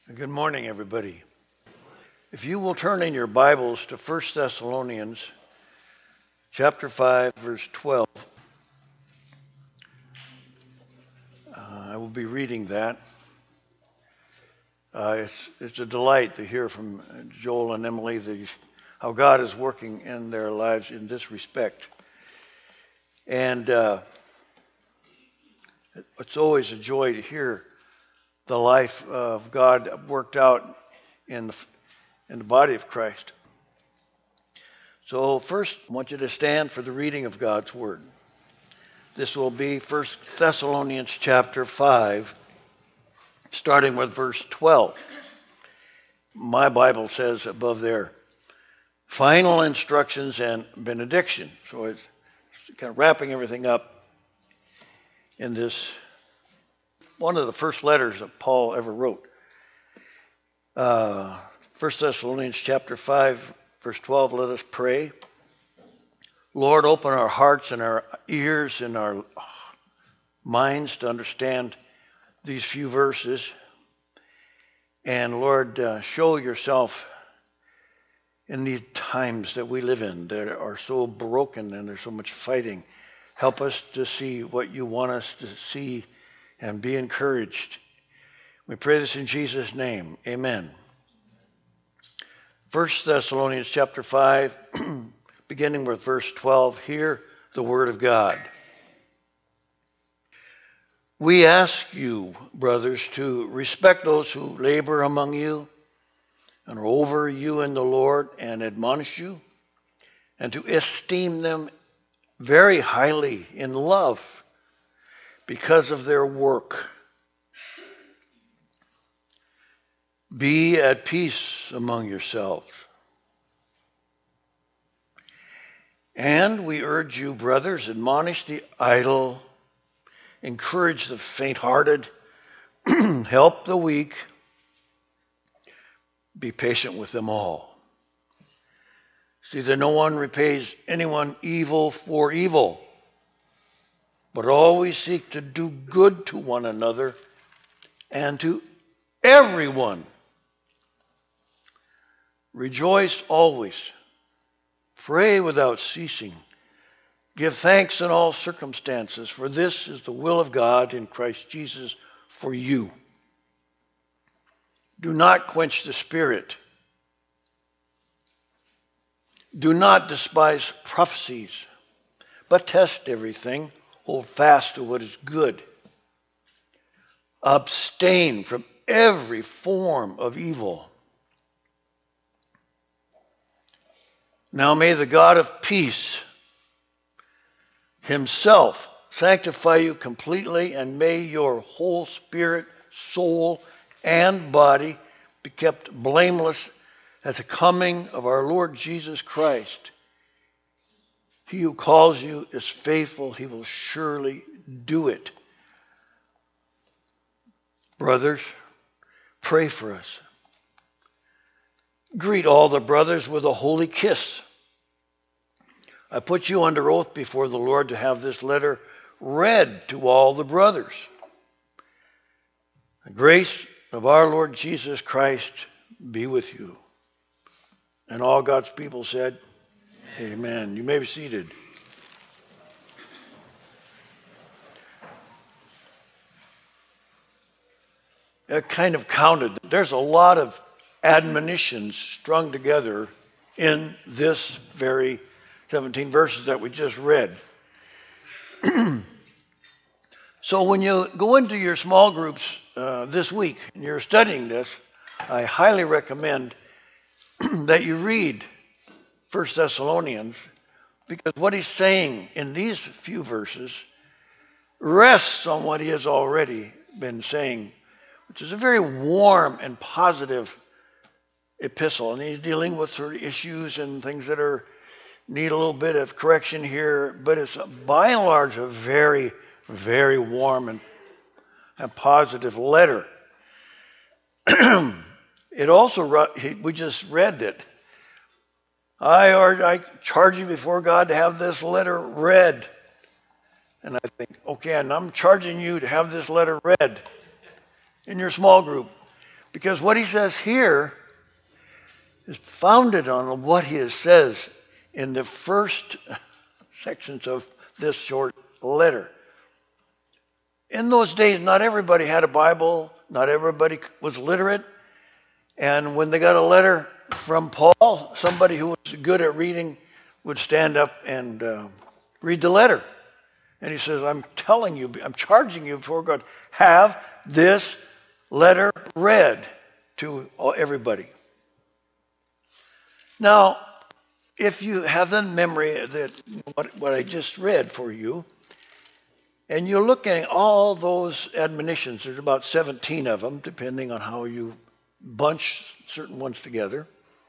Good morning, everybody. If you will turn in your Bibles to 1 Thessalonians chapter 5, verse 12, I will be reading that. It's a delight to hear from Joel and Emily how God is working in their lives in this respect. And it's always a joy to hear the life of God worked out in the body of Christ. So first, I want you to stand for the reading of God's Word. This will be 1 Thessalonians chapter 5, starting with verse 12. My Bible says above there, final instructions and benediction. So it's kind of wrapping everything up in this, one of the first letters that Paul ever wrote. 1 Thessalonians chapter 5, verse 12, let us pray. Lord, open our hearts and our ears and our minds to understand these few verses. And Lord, show yourself in these times that we live in that are so broken and there's so much fighting. Help us to see what you want us to see and be encouraged. We pray this in Jesus' name. Amen. 1 Thessalonians chapter 5, beginning with verse 12, hear the word of God. We ask you, brothers, to respect those who labor among you and are over you in the Lord and admonish you, and to esteem them very highly in love because of their work. Be at peace among yourselves. And we urge you, brothers, admonish the idle, encourage the faint-hearted, help the weak, be patient with them all. See that no one repays anyone evil for evil, but always seek to do good to one another and to everyone. Rejoice always. Pray without ceasing. Give thanks in all circumstances, for this is the will of God in Christ Jesus for you. Do not quench the Spirit. Do not despise prophecies, but test everything. Hold fast to what is good. Abstain from every form of evil. Now may the God of peace himself sanctify you completely, and may your whole spirit, soul, and body be kept blameless at the coming of our Lord Jesus Christ. He who calls you is faithful. He will surely do it. Brothers, pray for us. Greet all the brothers with a holy kiss. I put you under oath before the Lord to have this letter read to all the brothers. The grace of our Lord Jesus Christ be with you. And all God's people said, Amen. You may be seated. I kind of counted. There's a lot of admonitions strung together in this very 17 verses that we just read. So when you go into your small groups this week and you're studying this, I highly recommend that you read 1 Thessalonians, because what he's saying in these few verses rests on what he has already been saying, which is a very warm and positive epistle. And he's dealing with sort of issues and things that need a little bit of correction here, but it's by and large a very, very warm and positive letter. It also, we just read it. I charge you before God to have this letter read. And I think, okay, and I'm charging you to have this letter read in your small group. Because what he says here is founded on what he says in the first sections of this short letter. In those days, not everybody had a Bible, not everybody was literate, and when they got a letter from Paul, somebody who was good at reading would stand up and read the letter. And he says, I'm telling you, I'm charging you before God, have this letter read to everybody. Now, if you have in memory that what I just read for you, and you're looking at all those admonitions, there's about 17 of them, depending on how you bunch certain ones together.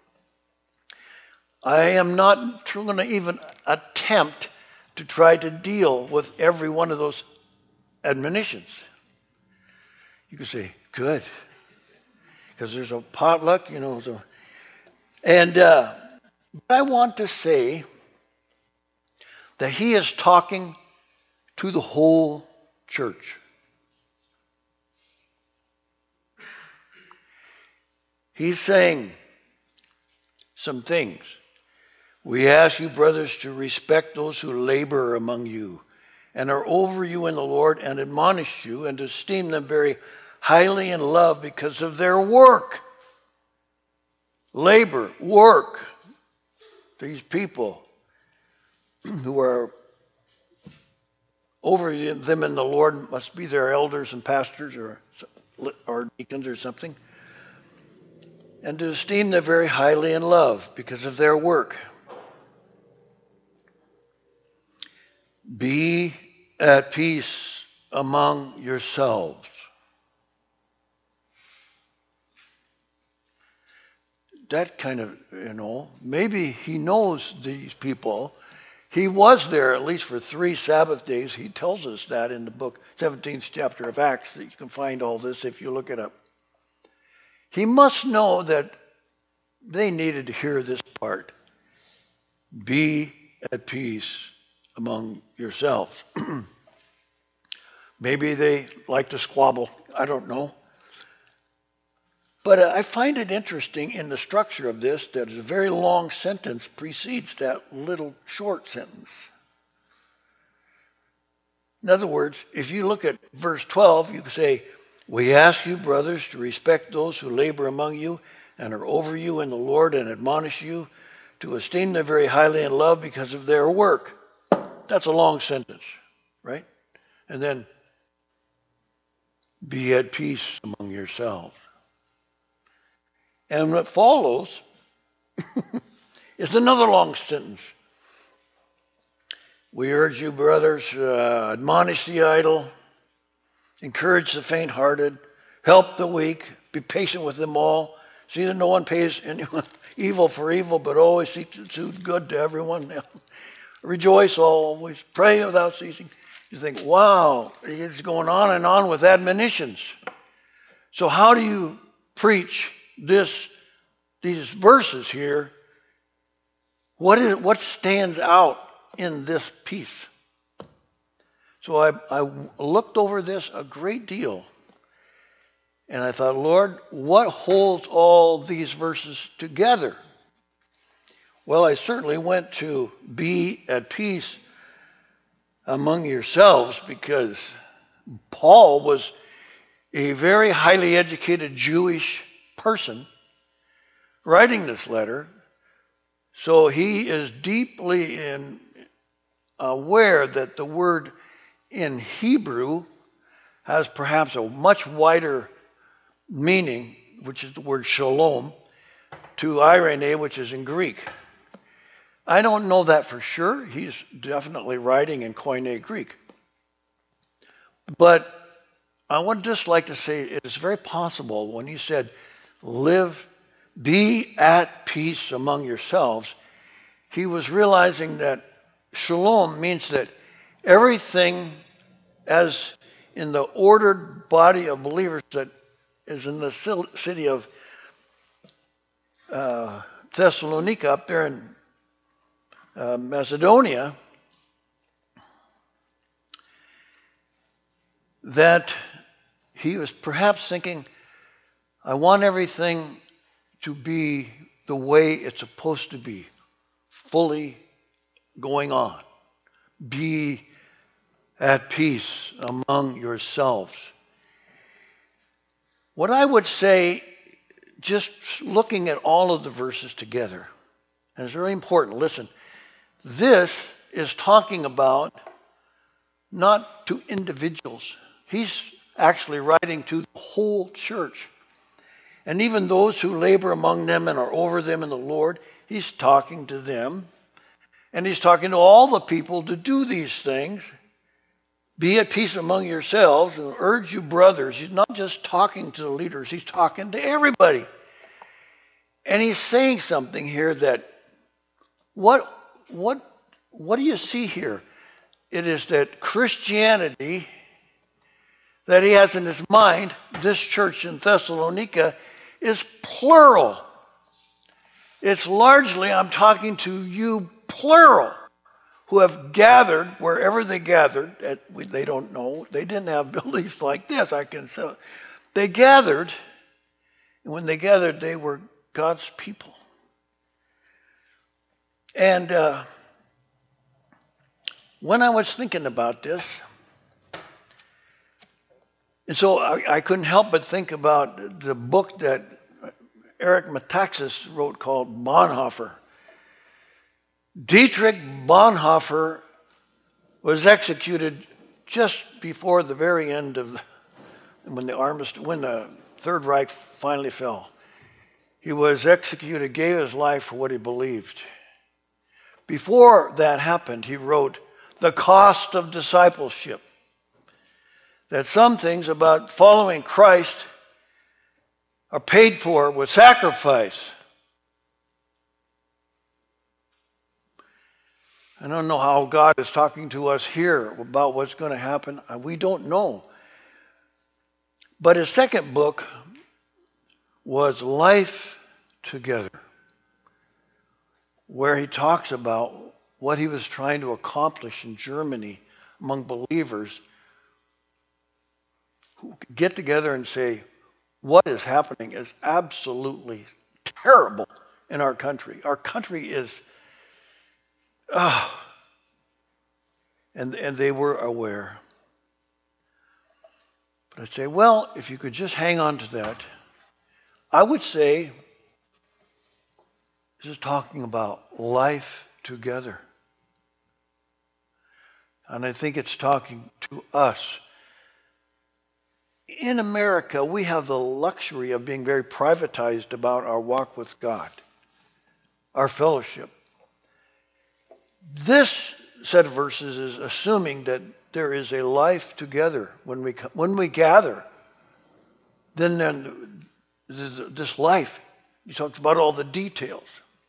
I am not going to even attempt to try to deal with every one of those admonitions. You could say, good, because there's a potluck, and I want to say that he is talking to the whole church. He's saying some things. We ask you, brothers, to respect those who labor among you and are over you in the Lord and admonish you, and to esteem them very highly in love because of their work. Labor, work. These people who are over them in the Lord must be their elders and pastors or deacons or something. And to esteem them very highly in love because of their work. Be at peace among yourselves. That kind of, maybe he knows these people. He was there at least for 3 Sabbath days. He tells us that in the book, 17th chapter of Acts, that you can find all this if you look it up. He must know that they needed to hear this part. Be at peace among yourselves. Maybe they like to squabble. I don't know. But I find it interesting in the structure of this that a very long sentence precedes that little short sentence. In other words, if you look at verse 12, you can say, we ask you, brothers, to respect those who labor among you and are over you in the Lord and admonish you, to esteem them very highly in love because of their work. That's a long sentence, right? And then, be at peace among yourselves. And what follows is another long sentence. We urge you, brothers, admonish the idle, encourage the faint-hearted, help the weak, be patient with them all. See that no one pays anyone evil for evil, but always seek to do good to everyone. Rejoice always, pray without ceasing. You think, wow, it's going on and on with admonitions. So how do you preach these verses here? What stands out in this piece? So I looked over this a great deal, and I thought, Lord, what holds all these verses together? Well, I certainly went to be at peace among yourselves, because Paul was a very highly educated Jewish person writing this letter. So he is deeply aware that the word in Hebrew has perhaps a much wider meaning, which is the word shalom, to irene, which is in Greek. I don't know that for sure. He's definitely writing in Koine Greek. But I would just like to say it is very possible when he said, be at peace among yourselves, he was realizing that shalom means that everything as in the ordered body of believers that is in the city of Thessalonica up there in Macedonia, that he was perhaps thinking, I want everything to be the way it's supposed to be, fully going on. Be at peace among yourselves. What I would say, just looking at all of the verses together, and it's very important, listen, this is talking about not to individuals. He's actually writing to the whole church. And even those who labor among them and are over them in the Lord, he's talking to them. And he's talking to all the people to do these things. Be at peace among yourselves, and urge you, brothers. He's not just talking to the leaders, he's talking to everybody. And he's saying something here that, what do you see here? It is that Christianity that he has in his mind, this church in Thessalonica, is plural. It's largely, I'm talking to you, plural, who have gathered wherever they gathered. They don't know. They didn't have buildings like this, I can say. They gathered, and when they gathered, they were God's people. And when I was thinking about this, and so I couldn't help but think about the book that Eric Metaxas wrote called Bonhoeffer. Dietrich Bonhoeffer was executed just before the very end of when the Third Reich finally fell. He was executed, gave his life for what he believed. Before that happened, he wrote The Cost of Discipleship. That some things about following Christ are paid for with sacrifice. I don't know how God is talking to us here about what's going to happen. We don't know. But his second book was Life Together, where he talks about what he was trying to accomplish in Germany among believers who could get together and say, what is happening is absolutely terrible in our country. Our country is, and they were aware. But I'd say, well, if you could just hang on to that, I would say this is talking about life together. And I think it's talking to us. In America, we have the luxury of being very privatized about our walk with God, our fellowship. This set of verses is assuming that there is a life together when we gather. Then this life, he talks about all the details.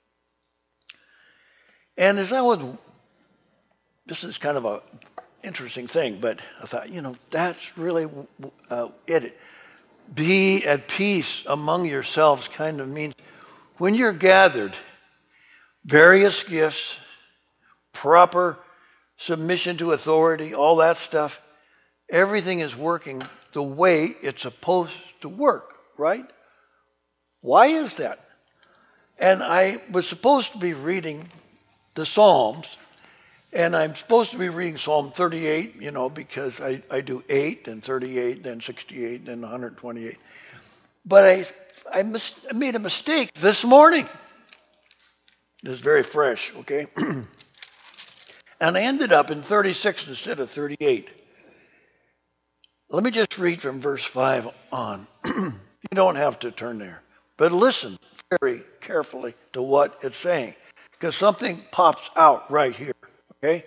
And as I was, this is kind of a interesting thing, but I thought, that's really it. Be at peace among yourselves kind of means when you're gathered, various gifts, proper submission to authority, all that stuff, everything is working the way it's supposed to work, right? Why is that? And I was supposed to be reading the Psalms, and I'm supposed to be reading Psalm 38, because I do 8, then 38, then 68, then 128. But I made a mistake this morning. It's very fresh, okay? And I ended up in 36 instead of 38. Let me just read from verse 5 on. You don't have to turn there. But listen very carefully to what it's saying, because something pops out right here. Okay?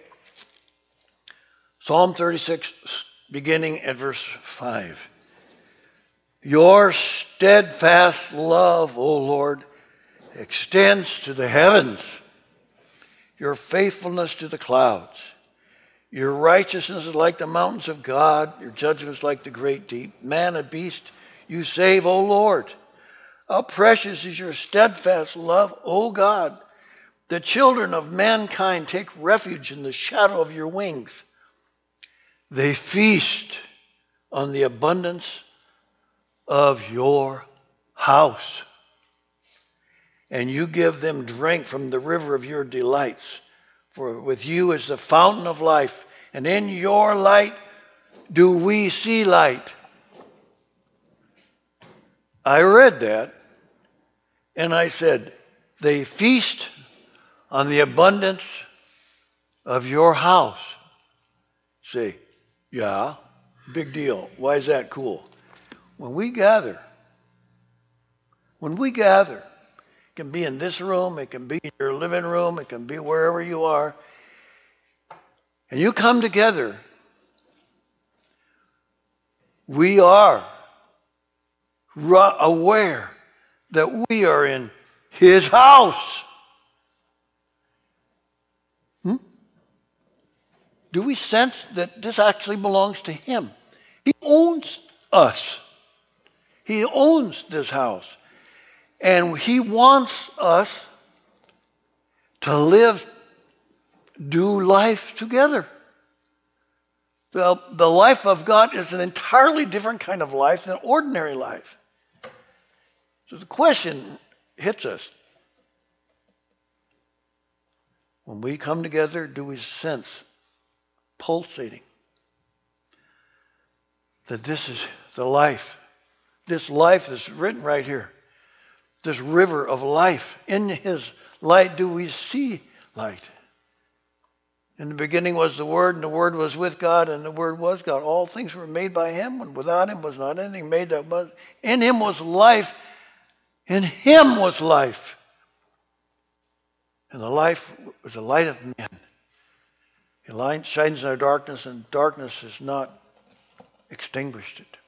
Psalm 36, beginning at verse 5. Your steadfast love, O Lord, extends to the heavens, your faithfulness to the clouds. Your righteousness is like the mountains of God, your judgments like the great deep. Man and beast you save, O Lord. How precious is your steadfast love, O God. The children of mankind take refuge in the shadow of your wings. They feast on the abundance of your house, and you give them drink from the river of your delights. For with you is the fountain of life, and in your light do we see light. I read that, and I said, they feast on the abundance of your house. Say, yeah, big deal. Why is that cool? When we gather, it can be in this room, it can be in your living room, it can be wherever you are, and you come together, we are aware that we are in His house. Do we sense that this actually belongs to Him? He owns us. He owns this house. And He wants us to do life together. The life of God is an entirely different kind of life than ordinary life. So the question hits us. When we come together, do we sense pulsating that this is the life? This life that's written right here. This river of life. In His light do we see light. In the beginning was the Word, and the Word was with God, and the Word was God. All things were made by Him, and without Him was not anything made that was. In Him was life. In Him was life. And the life was the light of men. The light shines in the darkness, and darkness has not extinguished it.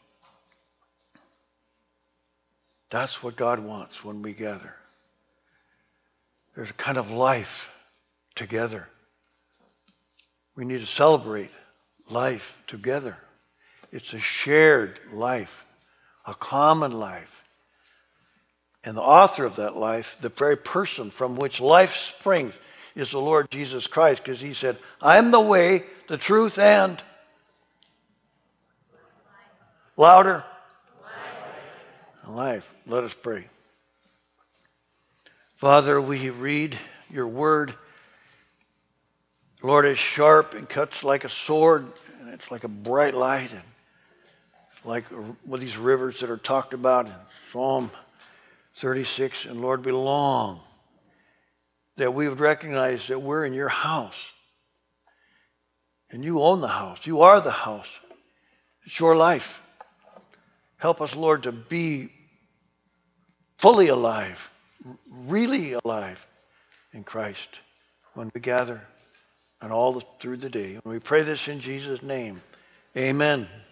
That's what God wants when we gather. There's a kind of life together. We need to celebrate life together. It's a shared life, a common life. And the author of that life, the very person from which life springs, is the Lord Jesus Christ, because He said, I am the way, the truth, and louder, life. Let us pray. Father, we read your word. Lord, it's sharp and cuts like a sword, and it's like a bright light, and like with these rivers that are talked about in Psalm 36. And Lord, we long that we would recognize that we're in your house. And you own the house. You are the house. It's your life. Help us, Lord, to be fully alive, really alive in Christ when we gather and all through the day. And we pray this in Jesus' name. Amen.